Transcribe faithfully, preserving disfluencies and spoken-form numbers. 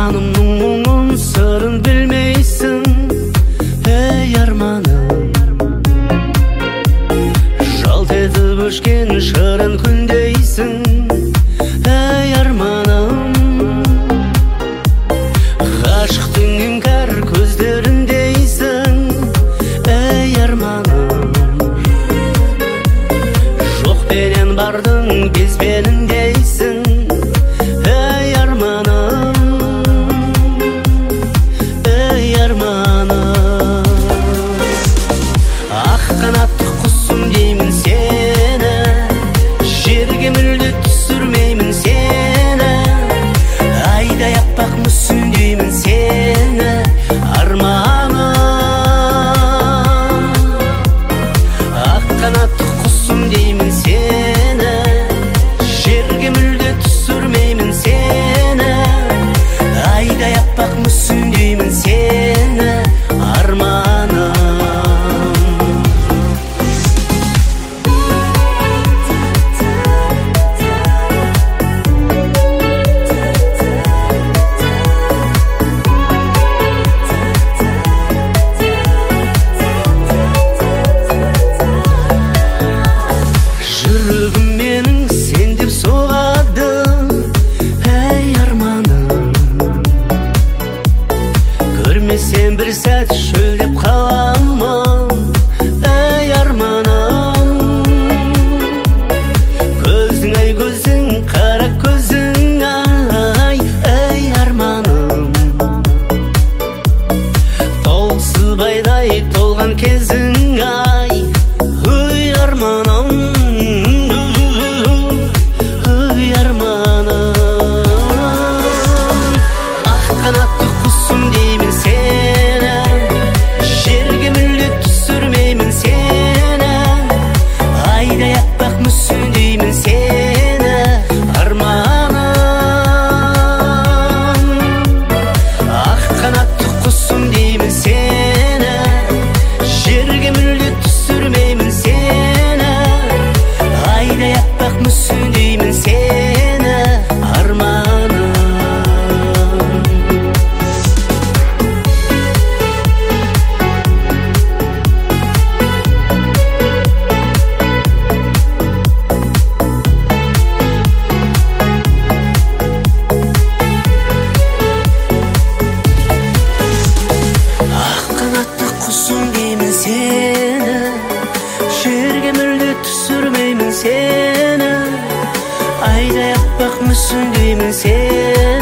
жанымның мұңын сырын білмейсің, ей арманым. Жалт етіп өшкен шырын күндейсің, ей арманым. Ғашықтың іңкәр көздеріндейсің, ей арманым. Жоқ пенен бардың безбеніндейсің, ей арманым. Ей арманым. Ақ қанатты құсым деймін сені, жерге мүлде түсірмеймін сені. Айдай аппақ мүсін деймін сені, арманым. Ақ қанатты құсым деймін сені, жерге мүлде түсірмеймін сені. Айдай аппақ мүсін деймін сені, арманым. Жүрегім менің сен деп соғады, ей арманым. Көрмесем бір сәт шөлдеп қаламын, ей арманым. Көзің ай көзің, қара көзің ай, ей арманым. Толсыбайдай толған кезің ай, ой арманым. Ой арманым. Ақ қанатты құсым деймін сені, жерге мүлде түсірмеймін сені. Айдай аппақ мүсін деймін сені, арманым. Ақ қанатты құсым деймін сені, жерге мүлде түсірмеймін сені. Айдай аппақ мүсін деймін сені, арманым. Ақ қанатты құсым деймін сені, жерге мүлде түсірмеймін сені. Айдай аппақ мүсін деймін сені.